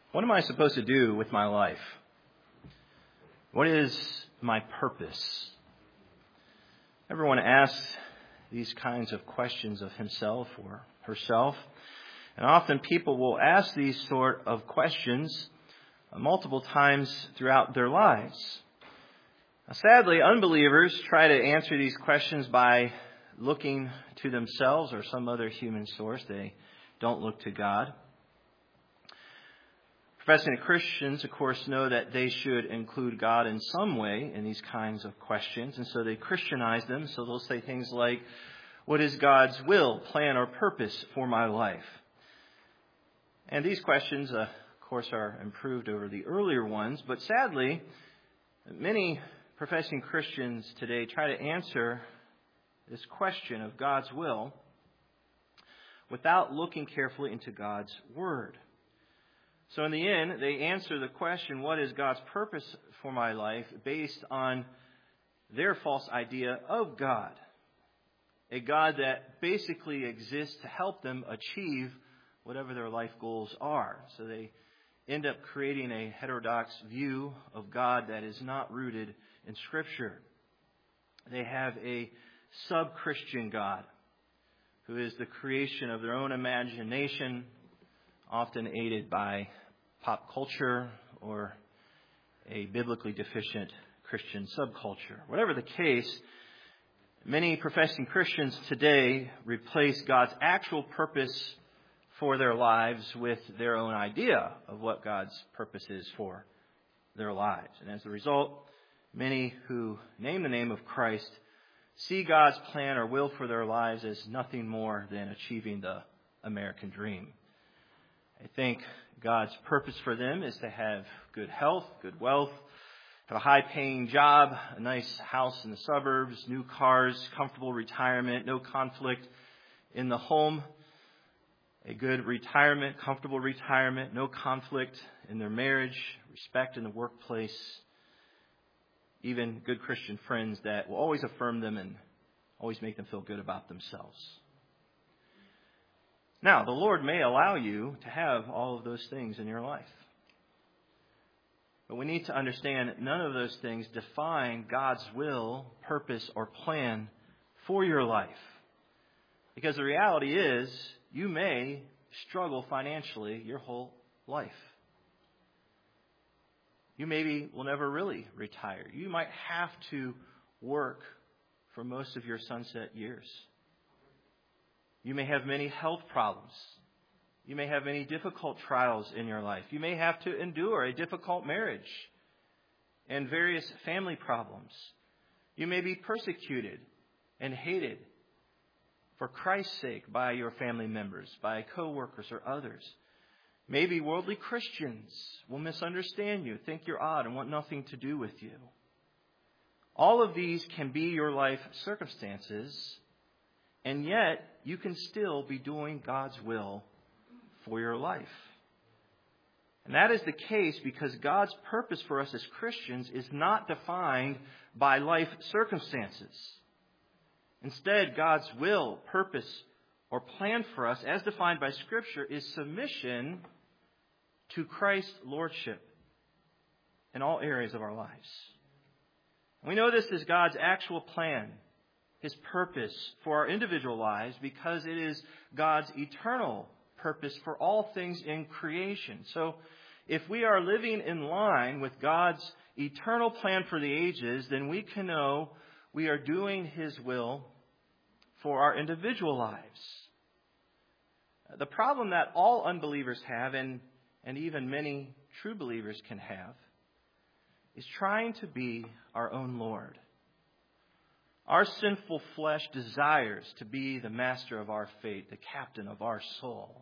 What am I supposed to do with my life? What is my purpose? Everyone asks these kinds of questions of himself or herself. And often people will ask these sort of questions multiple times throughout their lives. Now, sadly, unbelievers try to answer these questions by looking to themselves or some other human source. They don't look to God. Professing Christians, of course, know that they should include God in some way in these kinds of questions, and so they Christianize them. So they'll say things like, what is God's will, plan, or purpose for my life? And these questions, of course, are improved over the earlier ones, but sadly, many professing Christians today try to answer this question of God's will without looking carefully into God's Word. So in the end, they answer the question, what is God's purpose for my life, based on their false idea of God. A God that basically exists to help them achieve whatever their life goals are. So they end up creating a heterodox view of God that is not rooted in Scripture. They have a sub-Christian God who is the creation of their own imagination, often aided by pop culture or a biblically deficient Christian subculture. Whatever the case, many professing Christians today replace God's actual purpose for their lives with their own idea of what God's purpose is for their lives. And as a result, many who name the name of Christ see God's plan or will for their lives as nothing more than achieving the American dream. I think God's purpose for them is to have good health, good wealth, have a high-paying job, a nice house in the suburbs, new cars, comfortable retirement, no conflict in the home, a good retirement, comfortable retirement, no conflict in their marriage, respect in the workplace, even good Christian friends that will always affirm them and always make them feel good about themselves. Now, the Lord may allow you to have all of those things in your life. But we need to understand that none of those things define God's will, purpose, or plan for your life. Because the reality is, you may struggle financially your whole life. You maybe will never really retire. You might have to work for most of your sunset years. You may have many health problems. You may have many difficult trials in your life. You may have to endure a difficult marriage and various family problems. You may be persecuted and hated for Christ's sake by your family members, by co-workers or others. Maybe worldly Christians will misunderstand you, think you're odd, and want nothing to do with you. All of these can be your life circumstances, and yet you can still be doing God's will for your life. And that is the case because God's purpose for us as Christians is not defined by life circumstances. Instead, God's will, purpose, or plan for us, as defined by Scripture, is submission to Christ's lordship in all areas of our lives. We know this is God's actual plan, His purpose for our individual lives, because it is God's eternal purpose for all things in creation. So if we are living in line with God's eternal plan for the ages, then we can know we are doing His will for our individual lives. The problem that all unbelievers have, and even many true believers can have, is trying to be our own Lord. Our sinful flesh desires to be the master of our fate, the captain of our soul.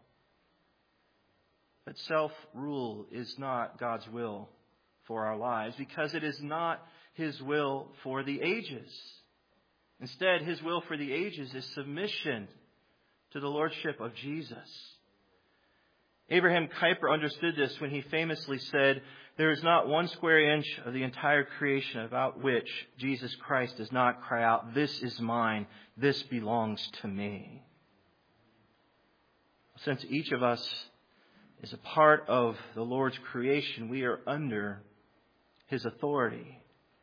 But self-rule is not God's will for our lives, because it is not His will for the ages. Instead, His will for the ages is submission to the lordship of Jesus. Abraham Kuyper understood this when he famously said, "There is not one square inch of the entire creation about which Jesus Christ does not cry out, 'This is mine, this belongs to me.'" Since each of us is a part of the Lord's creation. We are under His authority.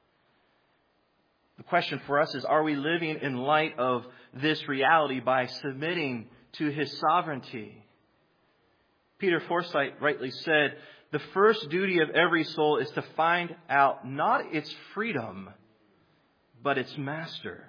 The question for us is, are we living in light of this reality by submitting to His sovereignty? Peter Forsyth rightly said, the first duty of every soul is to find out not its freedom, but its master.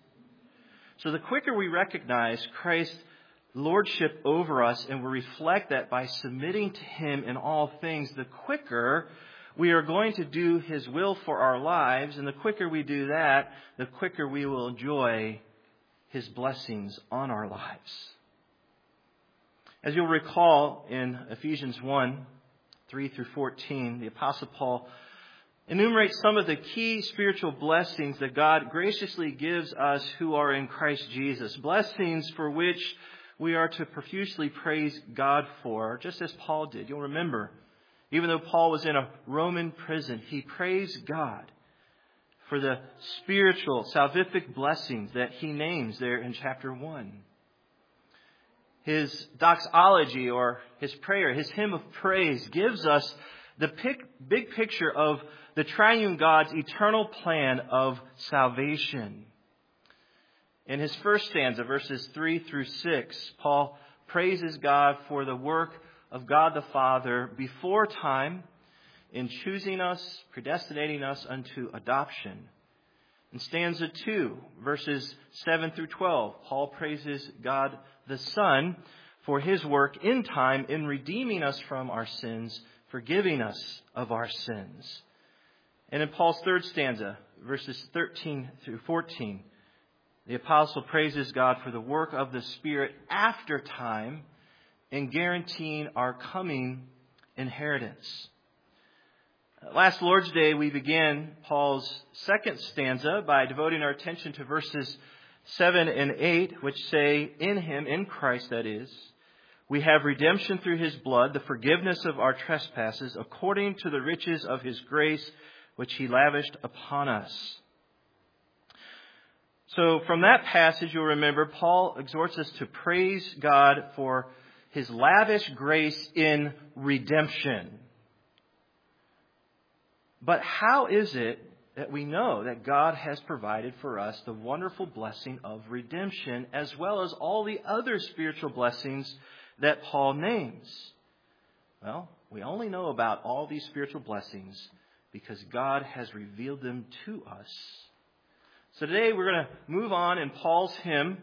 So the quicker we recognize Christ's lordship over us and we reflect that by submitting to Him in all things, the quicker we are going to do His will for our lives. And the quicker we do that, the quicker we will enjoy His blessings on our lives. As you'll recall in Ephesians 1, 3 through 14, the Apostle Paul enumerates some of the key spiritual blessings that God graciously gives us who are in Christ Jesus. Blessings for which we are to profusely praise God for, just as Paul did. You'll remember, even though Paul was in a Roman prison, he praised God for the spiritual, salvific blessings that he names there in chapter 1. His doxology, or his prayer, his hymn of praise, gives us the big picture of the triune God's eternal plan of salvation. In his first stanza, verses 3 through 6, Paul praises God for the work of God the Father before time in choosing us, predestinating us unto adoption. In stanza 2, verses 7 through 12, Paul praises God the Son for His work in time in redeeming us from our sins, forgiving us of our sins. And in Paul's third stanza, verses 13 through 14, the apostle praises God for the work of the Spirit after time in guaranteeing our coming inheritance. Last Lord's Day, we began Paul's second stanza by devoting our attention to verses 7 and 8, which say, in Him, in Christ that is, we have redemption through His blood, the forgiveness of our trespasses, according to the riches of His grace, which He lavished upon us. So from that passage, you'll remember, Paul exhorts us to praise God for His lavish grace in redemption. But how is it that we know that God has provided for us the wonderful blessing of redemption, as well as all the other spiritual blessings that Paul names? Well, we only know about all these spiritual blessings because God has revealed them to us. So today we're going to move on in Paul's hymn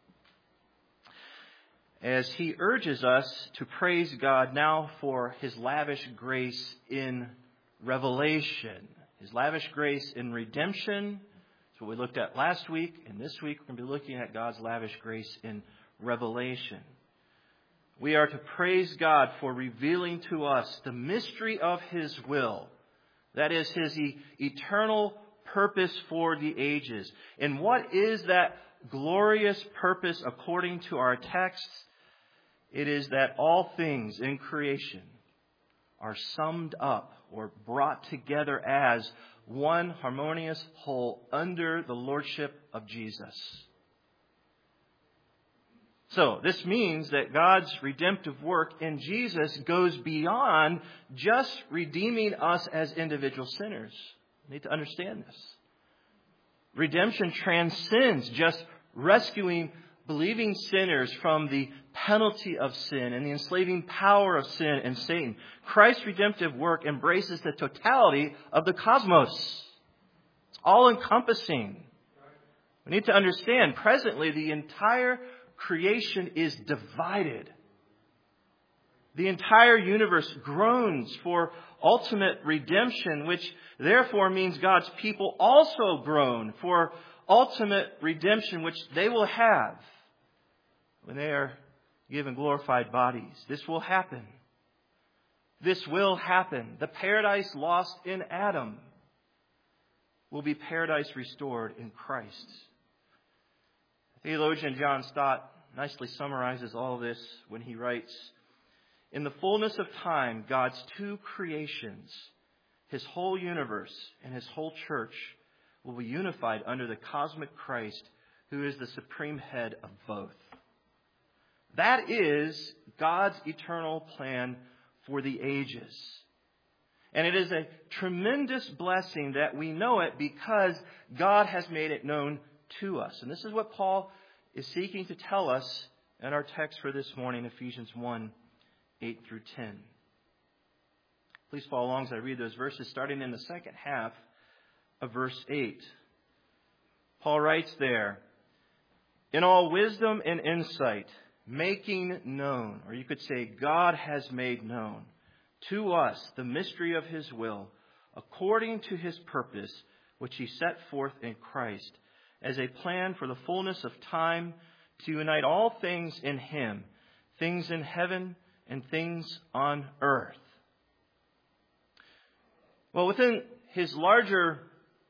as he urges us to praise God now for His lavish grace in revelation. His lavish grace in redemption. That's what we looked at last week. And this week we're going to be looking at God's lavish grace in revelation. We are to praise God for revealing to us the mystery of His will. That is His eternal purpose for the ages. And what is that glorious purpose according to our texts? It is that all things in creation are summed up or brought together as one harmonious whole under the lordship of Jesus. So this means that God's redemptive work in Jesus goes beyond just redeeming us as individual sinners. We need to understand this. Redemption transcends just rescuing believing sinners from the penalty of sin and the enslaving power of sin and Satan. Christ's redemptive work embraces the totality of the cosmos. It's all-encompassing. We need to understand, presently, the entire creation is divided. The entire universe groans for ultimate redemption, which therefore means God's people also groan for ultimate redemption, which they will have when they are given glorified bodies. This will happen. This will happen. The paradise lost in Adam will be paradise restored in Christ. Theologian John Stott nicely summarizes all this when he writes, in the fullness of time, God's two creations, His whole universe and His whole church, will be unified under the cosmic Christ, who is the supreme head of both. That is God's eternal plan for the ages. And it is a tremendous blessing that we know it because God has made it known to us. And this is what Paul is seeking to tell us in our text for this morning, Ephesians 1, 8 through 10. Please follow along as I read those verses, starting in the second half of verse 8. Paul writes there, "In all wisdom and insight, making known," or you could say God has made known, "to us the mystery of His will, according to His purpose, which He set forth in Christ, as a plan for the fullness of time, to unite all things in Him, things in heaven and things on earth." Well, within his larger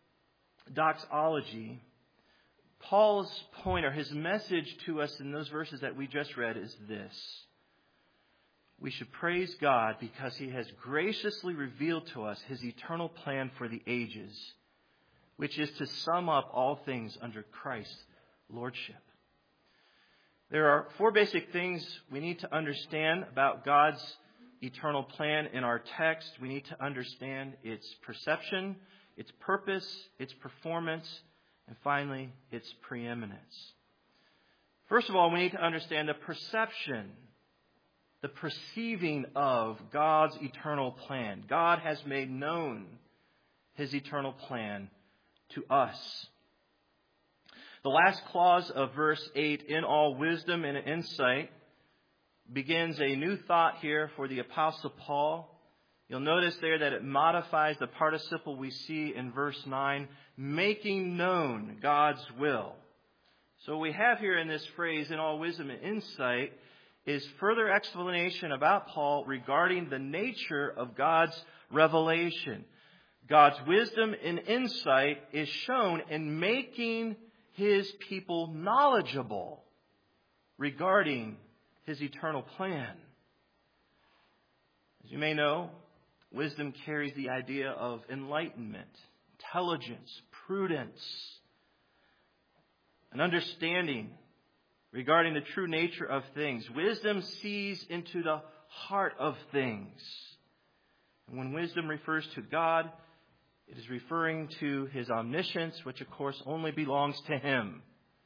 doxology, Paul's point or his message to us in those verses that we just read is this: we should praise God because He has graciously revealed to us His eternal plan for the ages, which is to sum up all things under Christ's lordship. There are four basic things we need to understand about God's eternal plan in our text. We need to understand its perception, its purpose, its performance, and finally, its preeminence. First of all, we need to understand the perception, the perceiving of God's eternal plan. God has made known His eternal plan to us. The last clause of verse 8, "in all wisdom and insight," begins a new thought here for the Apostle Paul. You'll notice there that it modifies the participle we see in verse 9, making known God's will. So what we have here in this phrase, "in all wisdom and insight," is further explanation about Paul regarding the nature of God's revelation. God's wisdom and insight is shown in making His people knowledgeable regarding His eternal plan. As you may know, wisdom carries the idea of enlightenment, intelligence, prudence, an understanding regarding the true nature of things. Wisdom sees into the heart of things. And when wisdom refers to God, it is referring to His omniscience, which of course only belongs to Him.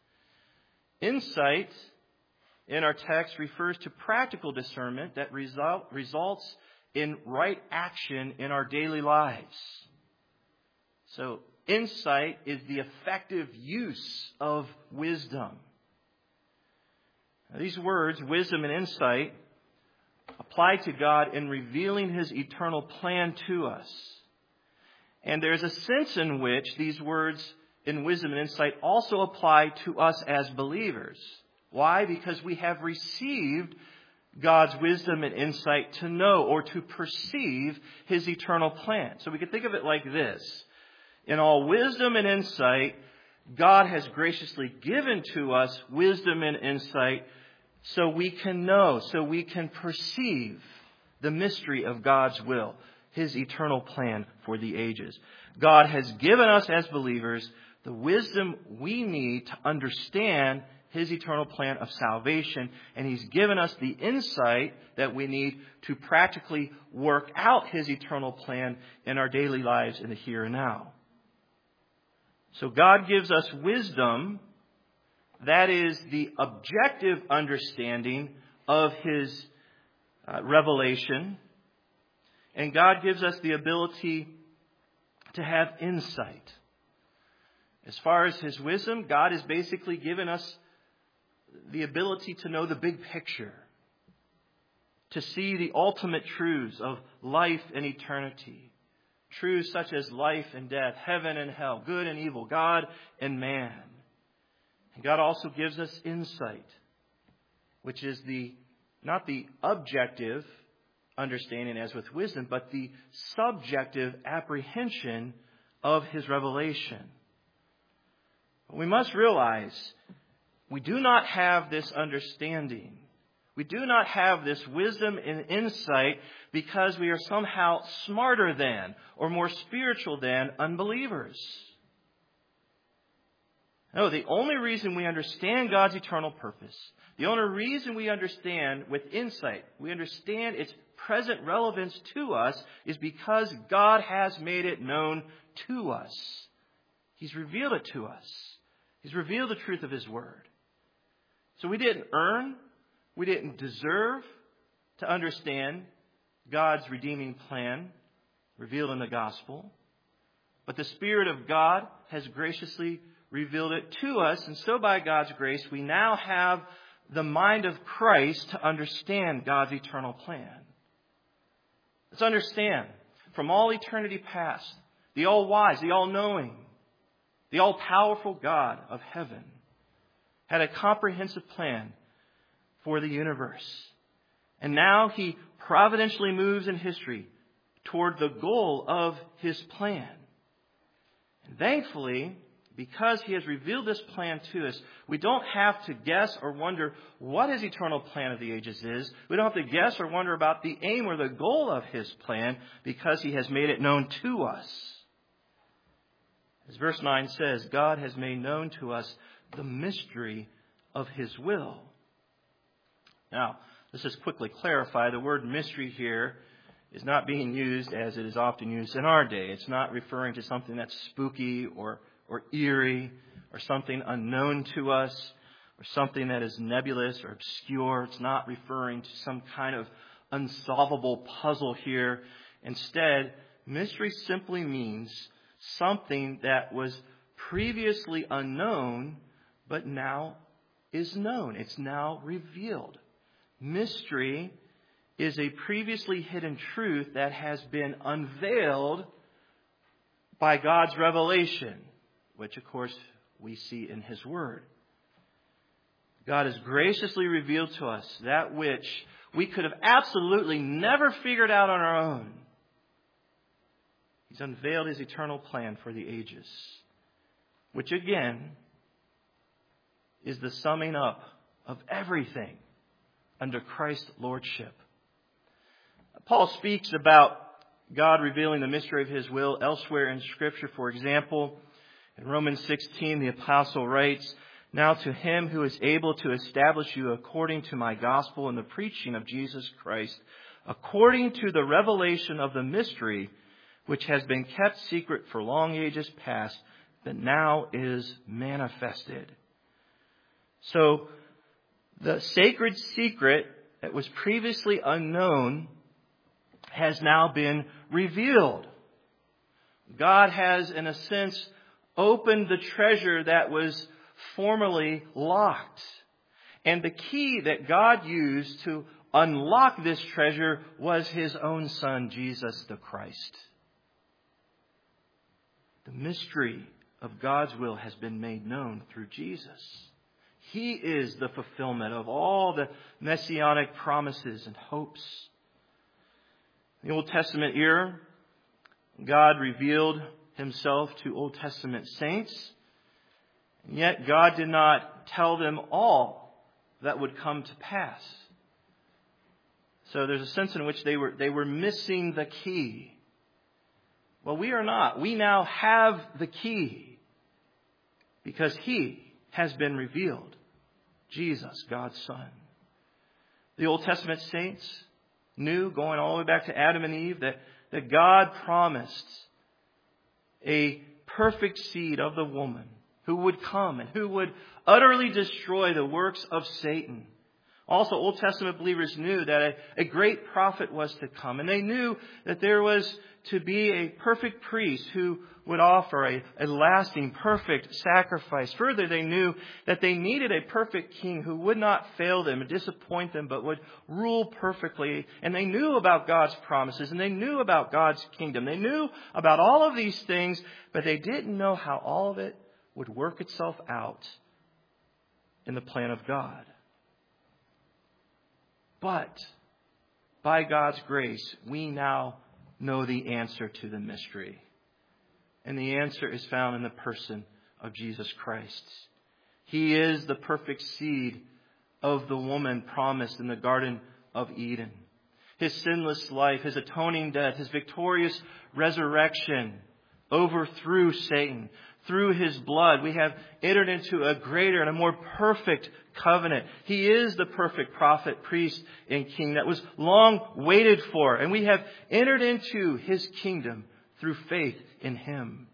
Insight in our text refers to practical discernment that results in right action in our daily lives. So insight is the effective use of wisdom. Now, these words, wisdom and insight, apply to God in revealing His eternal plan to us. And there's a sense in which these words in wisdom and insight also apply to us as believers. Why? Because we have received God's wisdom and insight to know or to perceive His eternal plan. So we can think of it like this. In all wisdom and insight, God has graciously given to us wisdom and insight so we can know, so we can perceive the mystery of God's will, His eternal plan for the ages. God has given us as believers the wisdom we need to understand His eternal plan of salvation, and He's given us the insight that we need to practically work out His eternal plan in our daily lives in the here and now. So God gives us wisdom, that is the objective understanding of His revelation, and God gives us the ability to have insight. As far as His wisdom, God has basically given us the ability to know the big picture, to see the ultimate truths of life and eternity. Truths such as life and death, heaven and hell, good and evil, God and man. And God also gives us insight, which is not the objective understanding as with wisdom, but the subjective apprehension of His revelation. We must realize we do not have this understanding. We do not have this wisdom and insight because we are somehow smarter than or more spiritual than unbelievers. No, the only reason we understand God's eternal purpose, the only reason we understand with insight, we understand its present relevance to us is because God has made it known to us. He's revealed it to us. He's revealed the truth of His Word. So we didn't earn, we didn't deserve to understand God's redeeming plan revealed in the gospel. But the Spirit of God has graciously revealed it to us. And so by God's grace, we now have the mind of Christ to understand God's eternal plan. Let's understand, from all eternity past, the all-wise, the all-knowing, the all-powerful God of heaven had a comprehensive plan for the universe. And now He providentially moves in history toward the goal of His plan. And thankfully, because He has revealed this plan to us, we don't have to guess or wonder what His eternal plan of the ages is. We don't have to guess or wonder about the aim or the goal of His plan because He has made it known to us. As verse 9 says, God has made known to us the mystery of His will. Now, let's just quickly clarify. The word mystery here is not being used as it is often used in our day. It's not referring to something that's spooky or eerie or something unknown to us or something that is nebulous or obscure. It's not referring to some kind of unsolvable puzzle here. Instead, mystery simply means something that was previously unknown but now is known. It's now revealed. Mystery is a previously hidden truth that has been unveiled by God's revelation, which, of course, we see in His Word. God has graciously revealed to us that which we could have absolutely never figured out on our own. He's unveiled His eternal plan for the ages, which again is the summing up of everything under Christ's lordship. Paul speaks about God revealing the mystery of His will elsewhere in Scripture. For example, in Romans 16, the apostle writes, "Now to Him who is able to establish you according to my gospel and the preaching of Jesus Christ, according to the revelation of the mystery, which has been kept secret for long ages past, but now is manifested." So, the sacred secret that was previously unknown has now been revealed. God has, in a sense, opened the treasure that was formerly locked. And the key that God used to unlock this treasure was His own Son, Jesus the Christ. The mystery of God's will has been made known through Jesus. He is the fulfillment of all the messianic promises and hopes. In the Old Testament era, God revealed Himself to Old Testament saints, and yet God did not tell them all that would come to pass. So there's a sense in which they were missing the key. Well, we are not. We now have the key because He has been revealed. Jesus, God's Son. The Old Testament saints knew, going all the way back to Adam and Eve, that God promised a perfect seed of the woman who would come and who would utterly destroy the works of Satan. Also, Old Testament believers knew that a great prophet was to come. And they knew that there was to be a perfect priest who would offer a lasting, perfect sacrifice. Further, they knew that they needed a perfect king who would not fail them and disappoint them, but would rule perfectly. And they knew about God's promises, and they knew about God's kingdom. They knew about all of these things, but they didn't know how all of it would work itself out in the plan of God. But by God's grace, we now know the answer to the mystery. And the answer is found in the person of Jesus Christ. He is the perfect seed of the woman promised in the Garden of Eden. His sinless life, His atoning death, His victorious resurrection overthrew Satan, through His blood, we have entered into a greater and a more perfect covenant. He is the perfect prophet, priest, and king that was long waited for. And we have entered into His kingdom through faith in Him.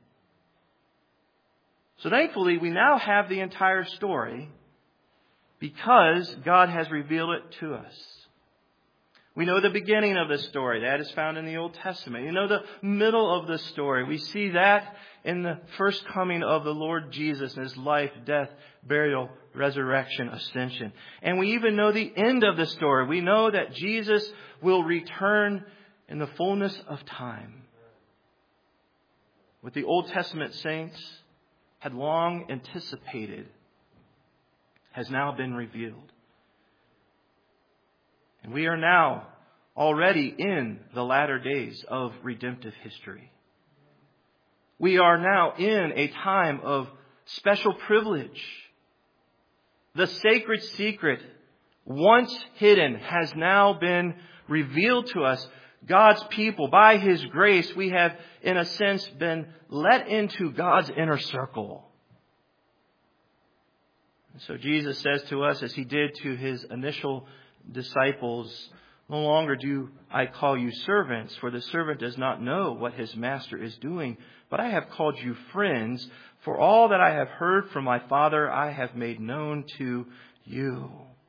So thankfully, we now have the entire story because God has revealed it to us. We know the beginning of the story. That is found in the Old Testament. You know the middle of the story. We see that in the first coming of the Lord Jesus and His life, death, burial, resurrection, ascension. And we even know the end of the story. We know that Jesus will return in the fullness of time. What the Old Testament saints had long anticipated has now been revealed. And we are now already in the latter days of redemptive history. We are now in a time of special privilege. The sacred secret, once hidden, has now been revealed to us. God's people, by His grace, we have, in a sense, been let into God's inner circle. And so Jesus says to us, as He did to His initial disciples, "No longer do I call you servants, for the servant does not know what his master is doing, but I have called you friends, for all that I have heard from my Father I have made known to you."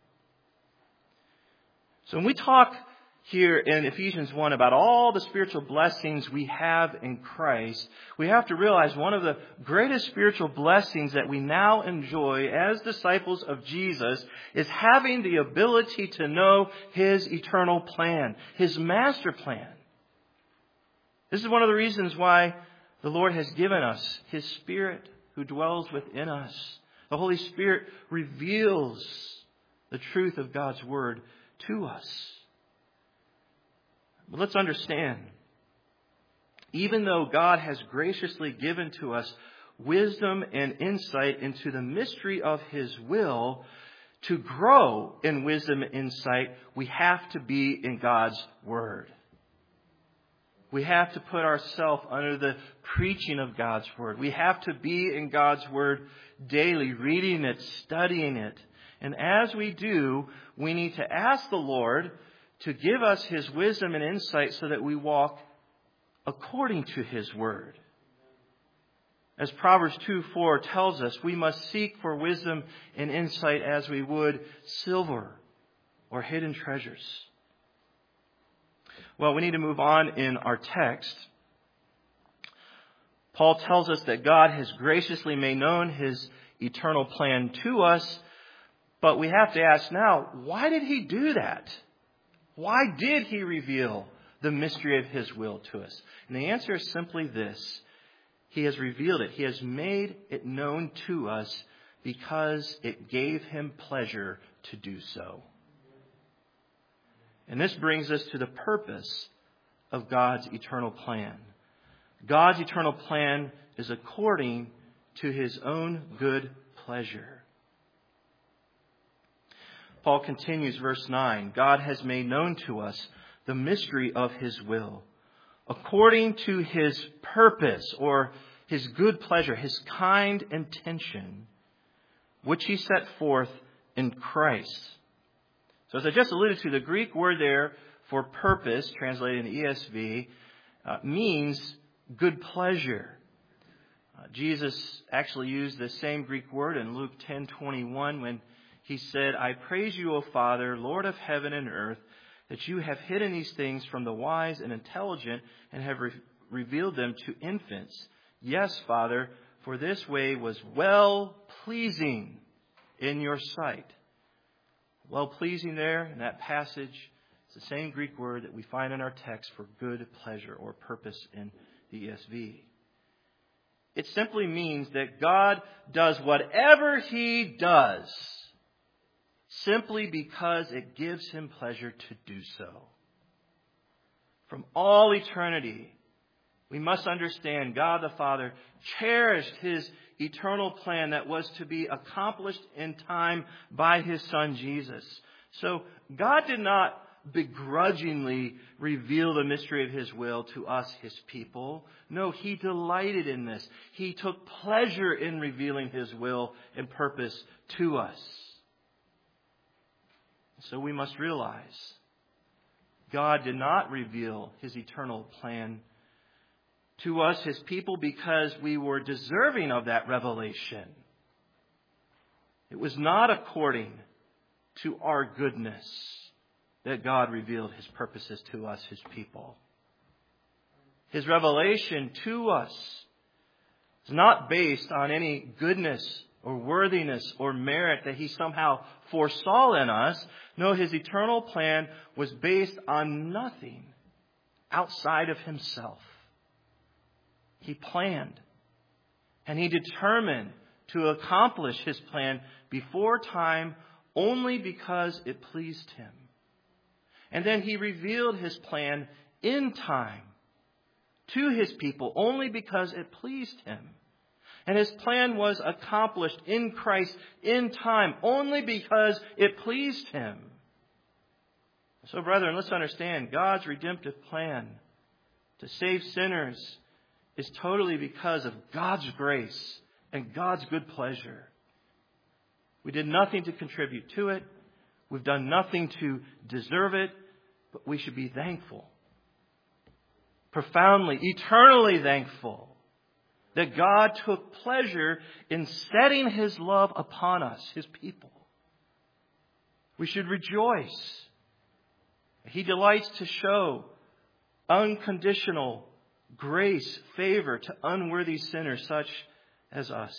So when we talk here in Ephesians 1 about all the spiritual blessings we have in Christ, we have to realize one of the greatest spiritual blessings that we now enjoy as disciples of Jesus is having the ability to know His eternal plan, His master plan. This is one of the reasons why the Lord has given us His Spirit who dwells within us. The Holy Spirit reveals the truth of God's Word to us. But let's understand, even though God has graciously given to us wisdom and insight into the mystery of His will, to grow in wisdom and insight, we have to be in God's Word. We have to put ourselves under the preaching of God's Word. We have to be in God's Word daily, reading it, studying it. And as we do, we need to ask the Lord to give us His wisdom and insight so that we walk according to His Word. As Proverbs 2:4 tells us, we must seek for wisdom and insight as we would silver or hidden treasures. Well, we need to move on in our text. Paul tells us that God has graciously made known His eternal plan to us, but we have to ask now, why did He do that? Why did He reveal the mystery of His will to us? And the answer is simply this. He has revealed it. He has made it known to us because it gave Him pleasure to do so. And this brings us to the purpose of God's eternal plan. God's eternal plan is according to His own good pleasure. Paul continues, verse 9, God has made known to us the mystery of His will, according to His purpose or His good pleasure, His kind intention, which He set forth in Christ. So as I just alluded to, the Greek word there for purpose, translated in the ESV, means good pleasure. Jesus actually used the same Greek word in Luke 10:21 when He said, "I praise you, O Father, Lord of heaven and earth, that you have hidden these things from the wise and intelligent and have revealed them to infants. Yes, Father, for this way was well-pleasing in your sight." Well-pleasing there in that passage is the same Greek word that we find in our text for good pleasure or purpose in the ESV. It simply means that God does whatever He does simply because it gives Him pleasure to do so. From all eternity, we must understand God the Father cherished His eternal plan that was to be accomplished in time by His Son Jesus. So God did not begrudgingly reveal the mystery of His will to us, His people. No, He delighted in this. He took pleasure in revealing His will and purpose to us. So we must realize God did not reveal His eternal plan to us, His people, because we were deserving of that revelation. It was not according to our goodness that God revealed His purposes to us, His people. His revelation to us is not based on any goodness or worthiness or merit that He somehow foresaw in us. No, His eternal plan was based on nothing outside of Himself. He planned and He determined to accomplish His plan before time only because it pleased Him. And then He revealed His plan in time to His people only because it pleased Him. And His plan was accomplished in Christ in time only because it pleased Him. So, brethren, let's understand God's redemptive plan to save sinners is totally because of God's grace and God's good pleasure. We did nothing to contribute to it. We've done nothing to deserve it, but we should be thankful. Profoundly, eternally thankful that God took pleasure in setting His love upon us, His people. We should rejoice. He delights to show unconditional grace, favor to unworthy sinners such as us.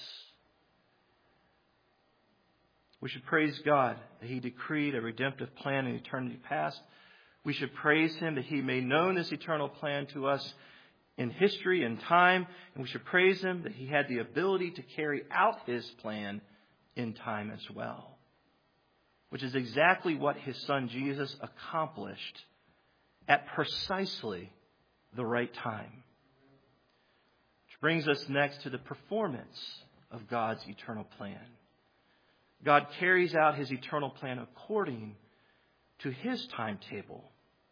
We should praise God that He decreed a redemptive plan in eternity past. We should praise Him that He made known this eternal plan to us in history and time. And we should praise Him that He had the ability to carry out His plan in time as well. Which is exactly what His Son Jesus accomplished at precisely the right time. Which brings us next to the performance of God's eternal plan. God carries out His eternal plan according to His timetable.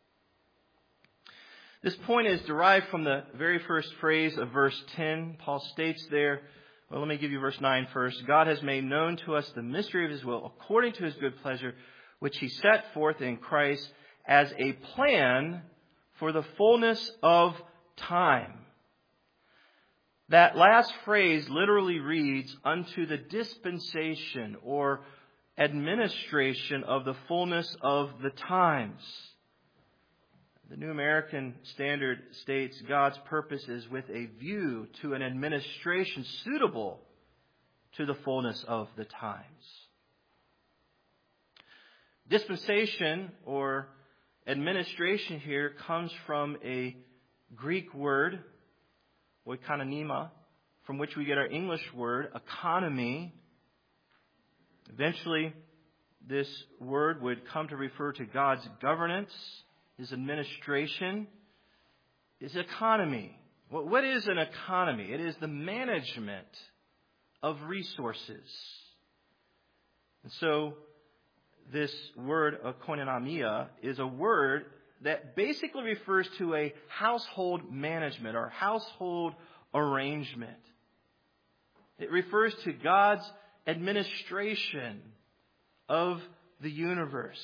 This point is derived from the very first phrase of verse 10. Paul states there, well, let me give you verse 9 first. God has made known to us the mystery of His will according to His good pleasure, which He set forth in Christ as a plan for the fullness of time. That last phrase literally reads, unto the dispensation or administration of the fullness of the times. The New American Standard states God's purpose is with a view to an administration suitable to the fullness of the times. Dispensation or administration here comes from a Greek word, oikonomia, from which we get our English word, economy. Eventually, this word would come to refer to God's governance, His administration, His economy. Well, what is an economy? It is the management of resources. And so, this word, oikonomia, is a word that basically refers to a household management or household arrangement. It refers to God's administration of the universe.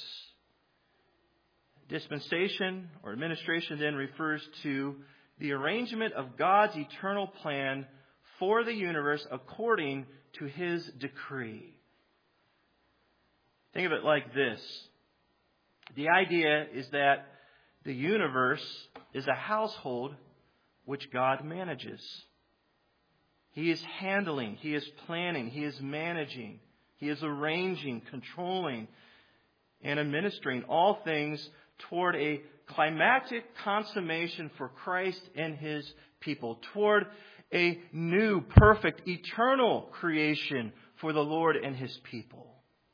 Dispensation or administration then refers to the arrangement of God's eternal plan for the universe according to His decree. Think of it like this. The idea is that the universe is a household which God manages. He is handling, He is planning, He is managing, He is arranging, controlling, and administering all things toward a climactic consummation for Christ and His people, toward a new, perfect, eternal creation for the Lord and His people.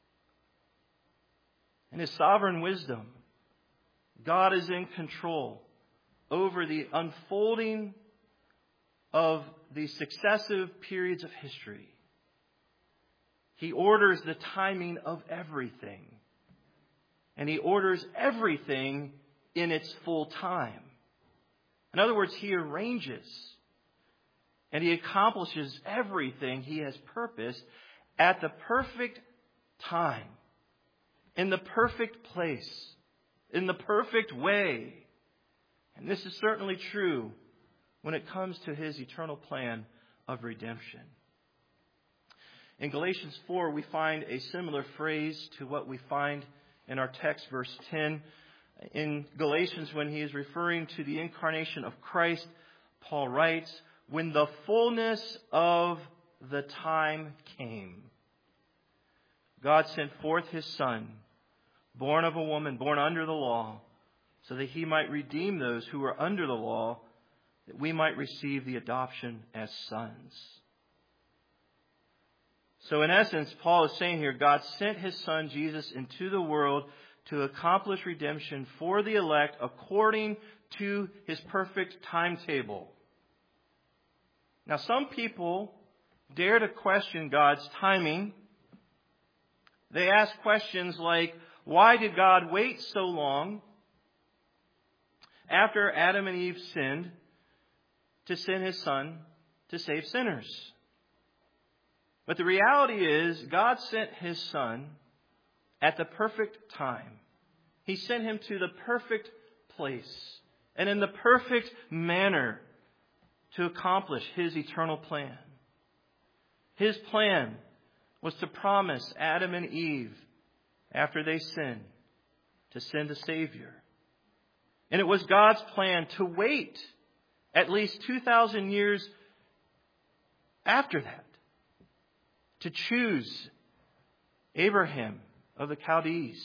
In His sovereign wisdom, God is in control over the unfolding of the successive periods of history. He orders the timing of everything. and He orders everything in its full time. In other words, He arranges and He accomplishes everything He has purposed at the perfect time, in the perfect place, in the perfect way. And this is certainly true when it comes to His eternal plan of redemption. In Galatians 4, we find a similar phrase to what we find in our text, verse 10. In Galatians, when he is referring to the incarnation of Christ, Paul writes, "When the fullness of the time came, God sent forth His Son, born of a woman, born under the law, so that He might redeem those who were under the law, that we might receive the adoption as sons." So in essence, Paul is saying here, God sent His Son, Jesus, into the world to accomplish redemption for the elect according to His perfect timetable. Now, some people dare to question God's timing. They ask questions like, why did God wait so long after Adam and Eve sinned to send His Son to save sinners? But the reality is, God sent His Son at the perfect time. He sent Him to the perfect place and in the perfect manner to accomplish His eternal plan. His plan was to promise Adam and Eve, after they sinned, to send a Savior. And it was God's plan to wait at least 2,000 years after that to choose Abraham of the Chaldees.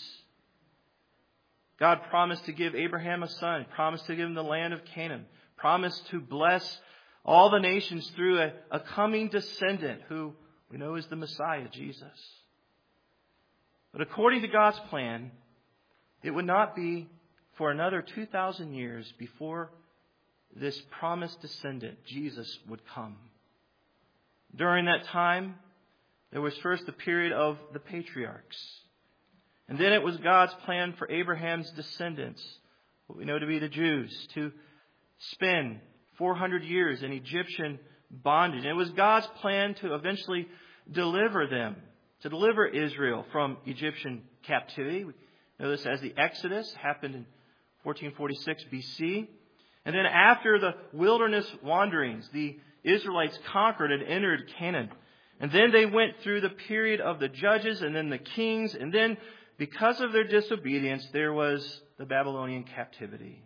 God promised to give Abraham a son, promised to give him the land of Canaan, promised to bless all the nations through a coming descendant who we know is the Messiah, Jesus. But according to God's plan, it would not be for another 2,000 years before this promised descendant, Jesus, would come. During that time, there was first the period of the patriarchs. And then it was God's plan for Abraham's descendants, what we know to be the Jews, to spend 400 years in Egyptian bondage. And it was God's plan to eventually deliver them, to deliver Israel from Egyptian captivity. We know this as the Exodus, happened in 1446 BC. And then after the wilderness wanderings, the Israelites conquered and entered Canaan. And then they went through the period of the judges and then the kings. And then because of their disobedience, there was the Babylonian captivity.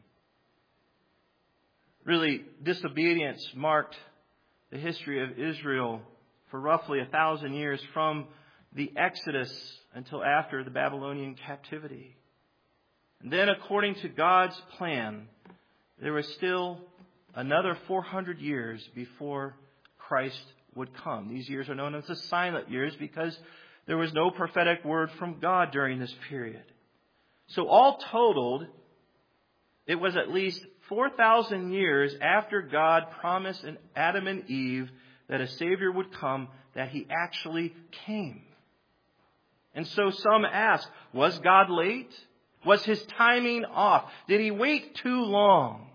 Really, disobedience marked the history of Israel for roughly 1,000 years from the Exodus until after the Babylonian captivity. And then according to God's plan, there was still another 400 years before Christ would come. These years are known as the silent years because there was no prophetic word from God during this period. So all totaled, it was at least 4,000 years after God promised Adam and Eve that a Savior would come that He actually came. And so some ask, was God late? Was His timing off? Did He wait too long?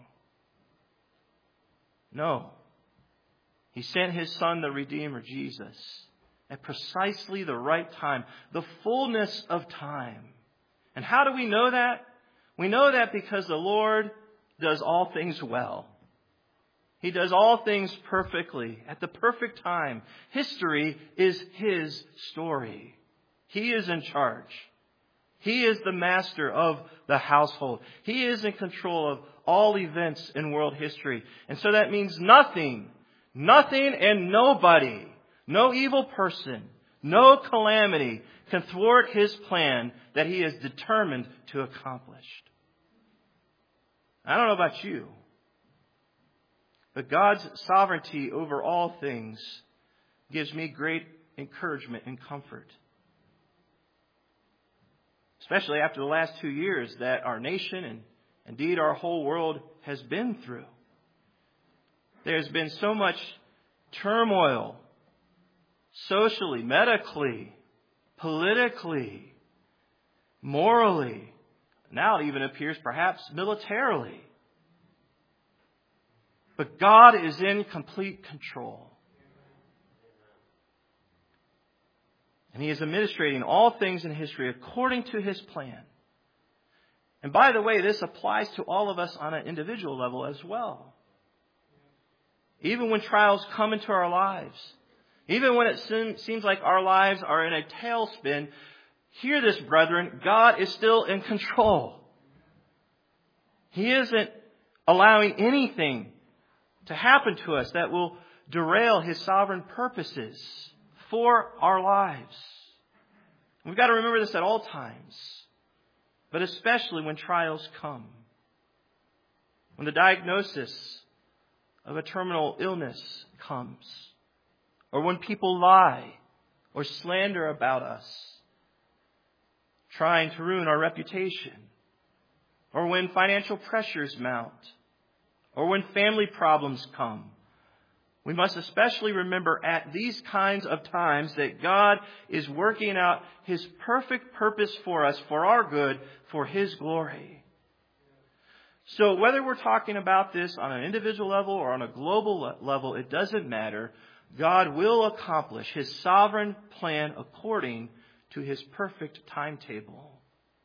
No. He sent His Son, the Redeemer, Jesus, at precisely the right time, the fullness of time. And how do we know that? We know that because the Lord does all things well. He does all things perfectly, at the perfect time. History is His story. He is in charge. He is the master of the household. He is in control of all events in world history. And so that means nothing and nobody, no evil person, no calamity can thwart His plan that He is determined to accomplish. I don't know about you, but God's sovereignty over all things gives me great encouragement and comfort. Especially after the last 2 years that our nation and indeed our whole world has been through. There's been so much turmoil, socially, medically, politically, morally, Now it even appears perhaps militarily. But God is in complete control. And He is administrating all things in history according to His plan. And by the way, this applies to all of us on an individual level as well. Even when trials come into our lives, even when it seems like our lives are in a tailspin, hear this, brethren, God is still in control. He isn't allowing anything to happen to us that will derail His sovereign purposes for our lives. We've got to remember this at all times, but especially when trials come. When the diagnosis of a terminal illness comes, or when people lie or slander about us, trying to ruin our reputation, or when financial pressures mount, or when family problems come. We must especially remember at these kinds of times that God is working out His perfect purpose for us, for our good, for His glory. So whether we're talking about this on an individual level or on a global level, it doesn't matter. God will accomplish His sovereign plan according to His perfect timetable.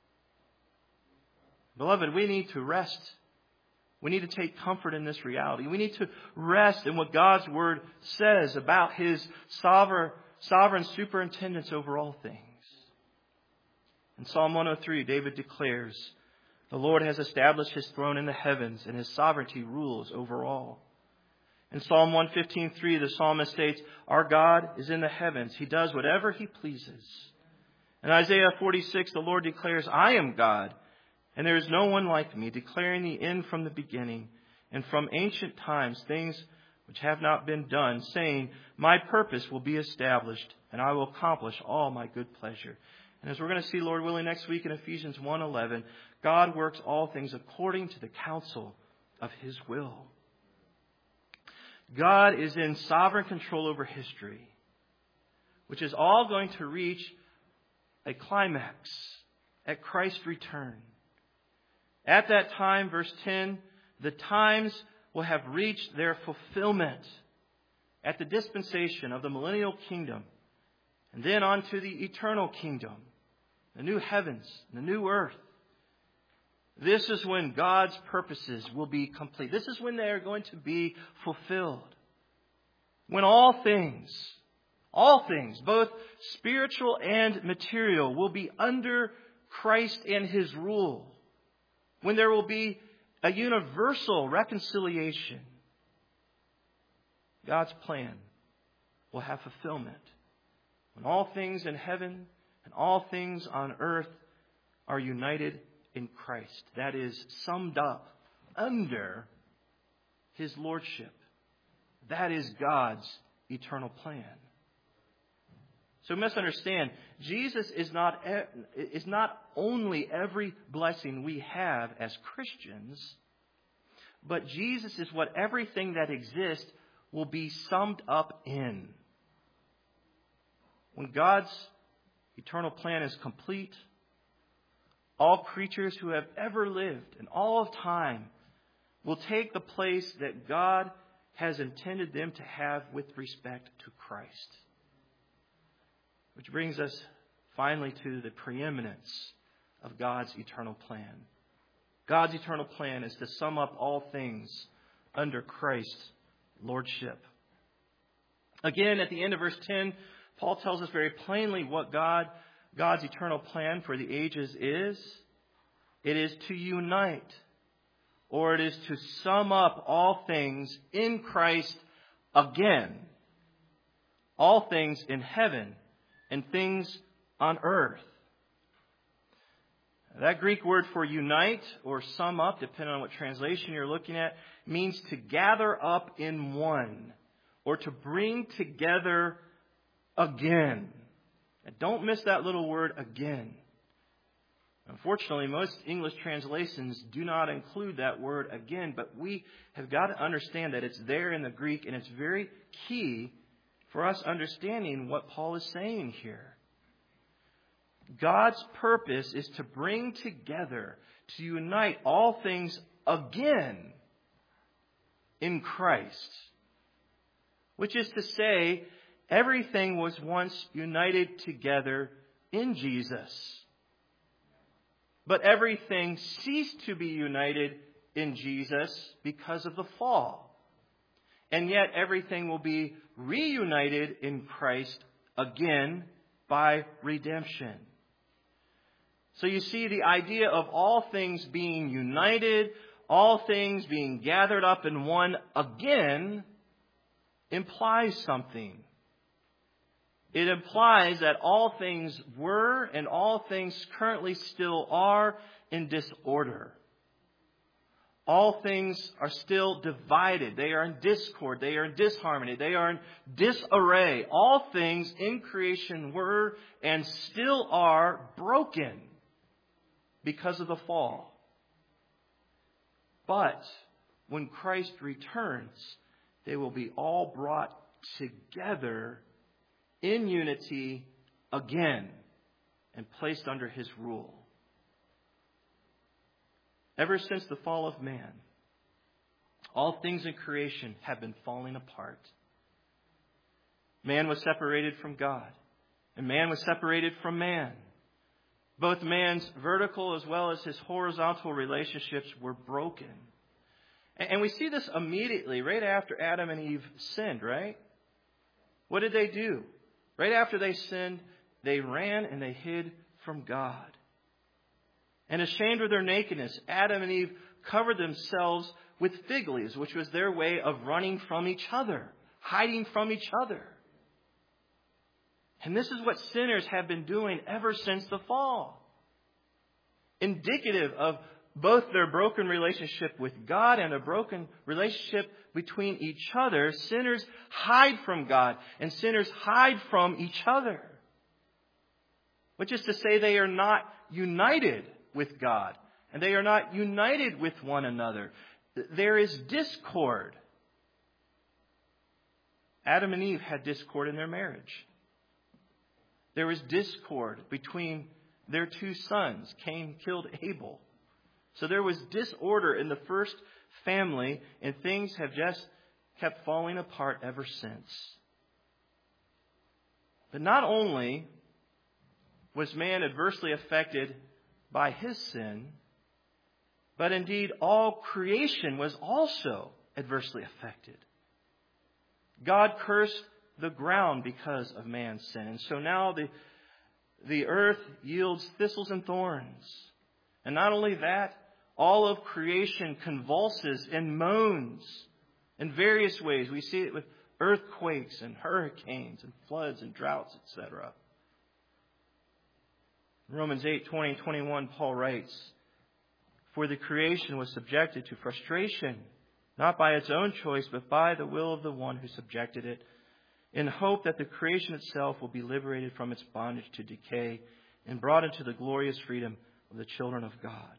Beloved, we need to rest. We need to take comfort in this reality. We need to rest in what God's Word says about His sovereign superintendence over all things. In Psalm 103, David declares, "The Lord has established His throne in the heavens, and His sovereignty rules over all." In Psalm 115:3, the psalmist states, "Our God is in the heavens. He does whatever He pleases." In Isaiah 46, the Lord declares, "I am God, and there is no one like me, declaring the end from the beginning, and from ancient times things which have not been done, saying, my purpose will be established, and I will accomplish all my good pleasure." And as we're going to see, Lord willing, next week in Ephesians 1:11, God works all things according to the counsel of His will. God is in sovereign control over history, which is all going to reach a climax at Christ's return. At that time, verse 10, the times will have reached their fulfillment at the dispensation of the millennial kingdom, and then on to the eternal kingdom, the new heavens, the new earth. This is when God's purposes will be complete. This is when they are going to be fulfilled. When all things, both spiritual and material, will be under Christ and His rule. When there will be a universal reconciliation, God's plan will have fulfillment. When all things in heaven and all things on earth are united in Christ. That is summed up under His lordship. That is God's eternal plan. So misunderstand, Jesus is not only every blessing we have as Christians, but Jesus is what everything that exists will be summed up in. When God's eternal plan is complete, all creatures who have ever lived in all of time will take the place that God has intended them to have with respect to Christ. Which brings us finally to the preeminence of God's eternal plan. God's eternal plan is to sum up all things under Christ's lordship. Again, at the end of verse 10, Paul tells us very plainly what God's eternal plan for the ages is. It is to unite, or it is to sum up all things in Christ again. All things in heaven and things on earth. That Greek word for unite or sum up, depending on what translation you're looking at, means to gather up in one or to bring together again. And don't miss that little word again. Unfortunately, most English translations do not include that word again, but we have got to understand that it's there in the Greek, and it's very key for us understanding what Paul is saying here. God's purpose is to bring together, to unite all things again in Christ. Which is to say, everything was once united together in Jesus. But everything ceased to be united in Jesus because of the fall. And yet everything will be reunited in Christ again by redemption. So you see, the idea of all things being united, all things being gathered up in one again, implies something. It implies that all things were and all things currently still are in disorder. All things are still divided. They are in discord. They are in disharmony. They are in disarray. All things in creation were and still are broken because of the fall. But when Christ returns, they will be all brought together in unity again and placed under His rule. Ever since the fall of man, all things in creation have been falling apart. Man was separated from God, and man was separated from man. Both man's vertical as well as his horizontal relationships were broken. And we see this immediately, right after Adam and Eve sinned, right? What did they do? Right after they sinned, they ran and they hid from God. And ashamed of their nakedness, Adam and Eve covered themselves with fig leaves, which was their way of running from each other, hiding from each other. And this is what sinners have been doing ever since the fall. Indicative of both their broken relationship with God and a broken relationship between each other, sinners hide from God and sinners hide from each other. Which is to say, they are not united with God and they are not united with one another. There is discord. Adam and Eve had discord in their marriage. There was discord between their two sons. Cain killed Abel. So there was disorder in the first family, and things have just kept falling apart ever since. But not only was man adversely affected by his sin, but indeed all creation was also adversely affected. God cursed the ground because of man's sin. And so now the earth yields thistles and thorns. And not only that, all of creation convulses and moans in various ways. We see it with earthquakes and hurricanes and floods and droughts, etc. In Romans 8:20 and 21, Paul writes, "For the creation was subjected to frustration, not by its own choice, but by the will of the one who subjected it, in hope that the creation itself will be liberated from its bondage to decay and brought into the glorious freedom of the children of God."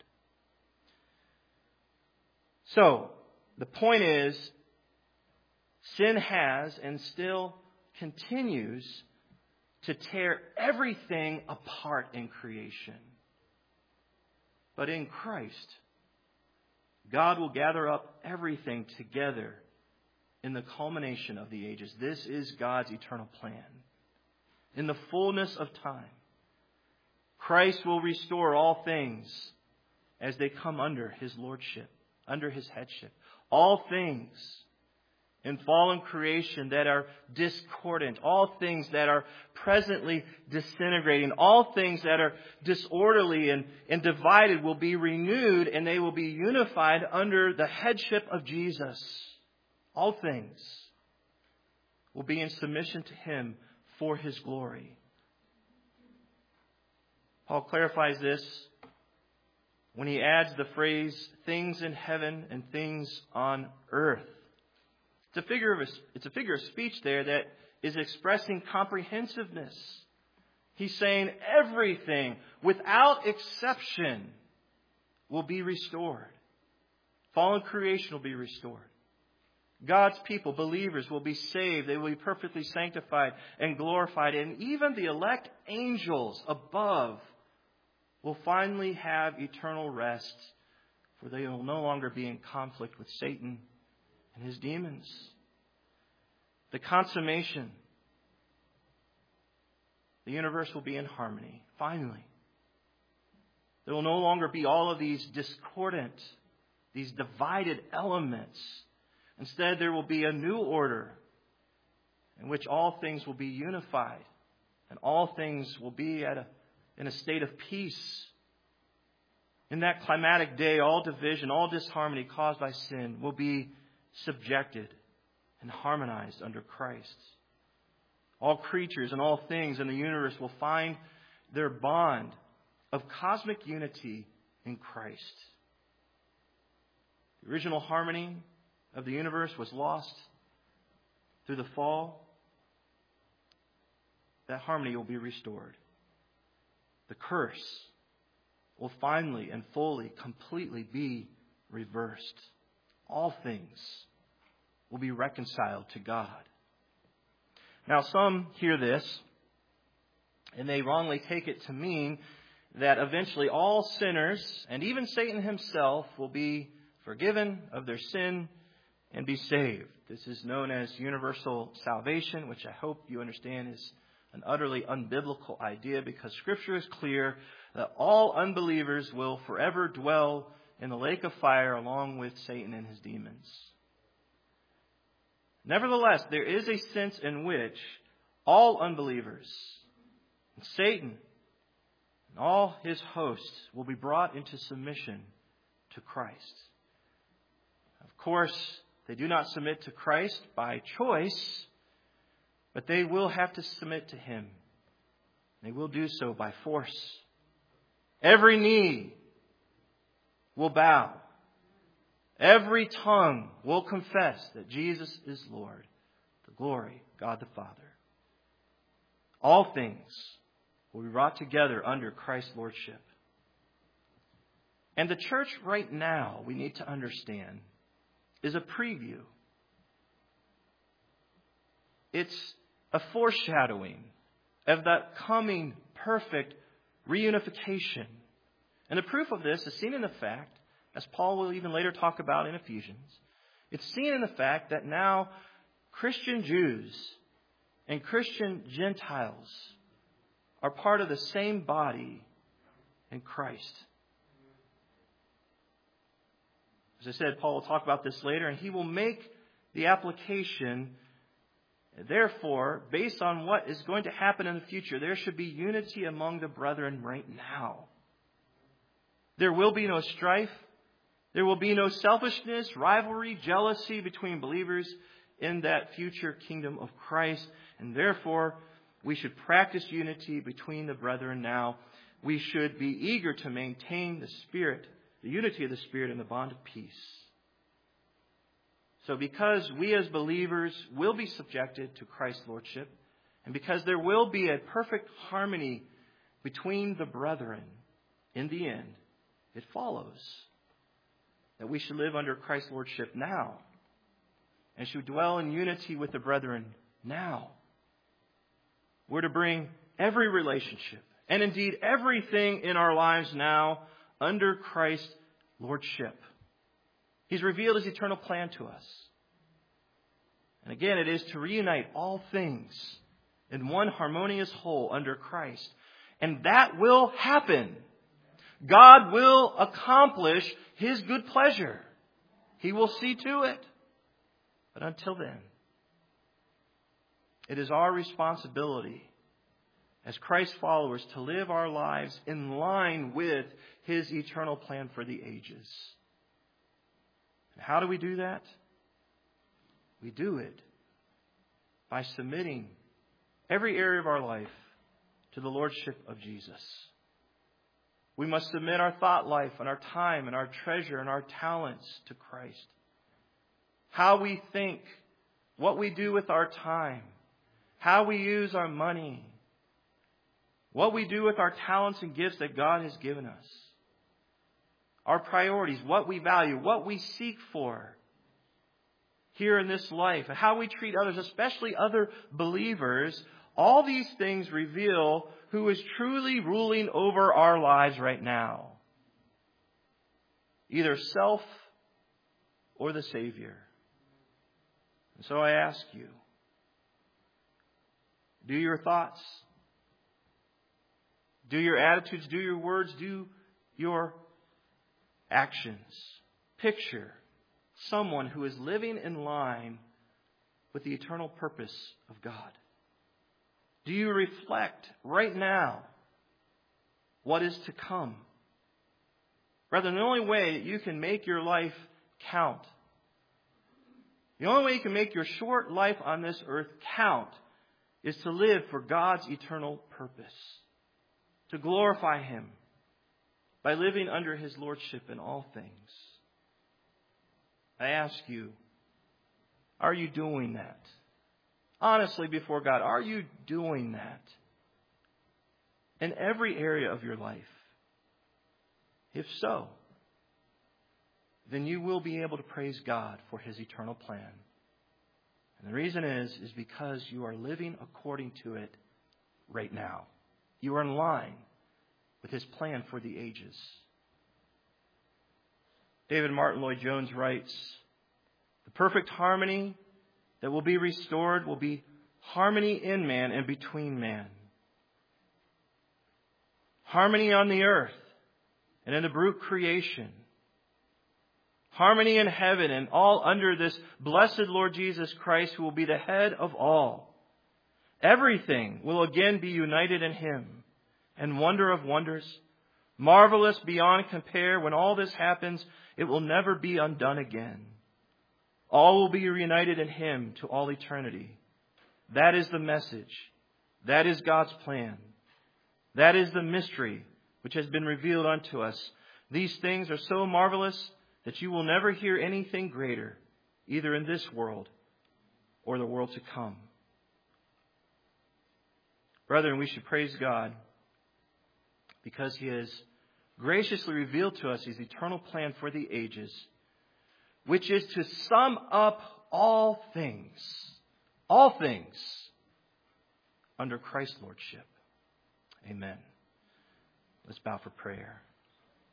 So, the point is, sin has and still continues to tear everything apart in creation. But in Christ, God will gather up everything together in the culmination of the ages. This is God's eternal plan. In the fullness of time, Christ will restore all things as they come under His lordship, under His headship. All things in fallen creation that are discordant, all things that are presently disintegrating, all things that are disorderly and divided will be renewed, and they will be unified under the headship of Jesus. All things will be in submission to Him for His glory. Paul clarifies this when he adds the phrase, things in heaven and things on earth. It's a figure of speech there that is expressing comprehensiveness. He's saying everything, without exception, will be restored. Fallen creation will be restored. God's people, believers, will be saved. They will be perfectly sanctified and glorified. And even the elect angels above will finally have eternal rest, for they will no longer be in conflict with Satan and his demons. The consummation, the universe will be in harmony, finally. There will no longer be all of these discordant, these divided elements. Instead, there will be a new order in which all things will be unified and all things will be in a state of peace. In that climatic day, all division, all disharmony caused by sin will be subjected and harmonized under Christ. All creatures and all things in the universe will find their bond of cosmic unity in Christ. The original harmony of the universe was lost through the fall. That harmony will be restored. The curse will finally and fully, completely be reversed. All things will be reconciled to God. Now, some hear this, and they wrongly take it to mean that eventually all sinners, and even Satan himself, will be forgiven of their sin and be saved. This is known as universal salvation, which I hope you understand is an utterly unbiblical idea, because Scripture is clear that all unbelievers will forever dwell in the lake of fire along with Satan and his demons. Nevertheless, there is a sense in which all unbelievers, and Satan, and all his hosts will be brought into submission to Christ. Of course, they do not submit to Christ by choice, but they will have to submit to Him. They will do so by force. Every knee will bow. Every tongue will confess that Jesus is Lord. The glory of God the Father. All things will be brought together under Christ's lordship. And the church right now, we need to understand, is a preview. It's a foreshadowing of that coming perfect reunification. And the proof of this is seen in the fact, as Paul will even later talk about in Ephesians, it's seen in the fact that now Christian Jews and Christian Gentiles are part of the same body in Christ. As I said, Paul will talk about this later, and he will make the application. Therefore, based on what is going to happen in the future, there should be unity among the brethren right now. There will be no strife. There will be no selfishness, rivalry, jealousy between believers in that future kingdom of Christ. And therefore, we should practice unity between the brethren now. We should be eager to maintain the Spirit, the unity of the Spirit in the bond of peace. So because we as believers will be subjected to Christ's lordship, and because there will be a perfect harmony between the brethren in the end, it follows that we should live under Christ's lordship now and should dwell in unity with the brethren now. We're to bring every relationship and indeed everything in our lives now under Christ's lordship. He's revealed His eternal plan to us. And again, it is to reunite all things in one harmonious whole under Christ. And that will happen. God will accomplish His good pleasure. He will see to it. But until then, it is our responsibility as Christ's followers to live our lives in line with His eternal plan for the ages. And how do we do that? We do it by submitting every area of our life to the lordship of Jesus. We must submit our thought life and our time and our treasure and our talents to Christ. How we think, what we do with our time, how we use our money, what we do with our talents and gifts that God has given us. Our priorities, what we value, what we seek for here in this life, and how we treat others, especially other believers, all these things reveal who is truly ruling over our lives right now. Either self or the Savior. And so I ask you, do your thoughts, do your attitudes, do your words, do your actions picture someone who is living in line with the eternal purpose of God? Do you reflect right now what is to come? Rather, the only way that you can make your life count, the only way you can make your short life on this earth count, is to live for God's eternal purpose, to glorify Him by living under His lordship in all things. I ask you, are you doing that? Honestly, before God, are you doing that in every area of your life? If so, then you will be able to praise God for His eternal plan. And the reason is because you are living according to it right now. You are in line with His plan for the ages. David Martin Lloyd-Jones writes, "The perfect harmony that will be restored will be harmony in man and between man. Harmony on the earth and in the brute creation. Harmony in heaven and all under this blessed Lord Jesus Christ, who will be the head of all. Everything will again be united in Him. And wonder of wonders, marvelous beyond compare, when all this happens, it will never be undone again. All will be reunited in Him to all eternity. That is the message. That is God's plan. That is the mystery which has been revealed unto us. These things are so marvelous that you will never hear anything greater, either in this world or the world to come." Brethren, we should praise God because He has graciously revealed to us His eternal plan for the ages, which is to sum up all things under Christ's lordship. Amen. Let's bow for prayer.